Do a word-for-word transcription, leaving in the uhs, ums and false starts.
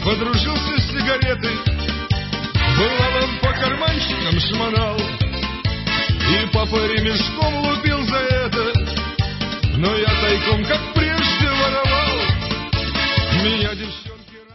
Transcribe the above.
подружился с сигаретой. Бывало, он по карманчикам шмонал, и папа ремешком лупил за это. Но я тайком как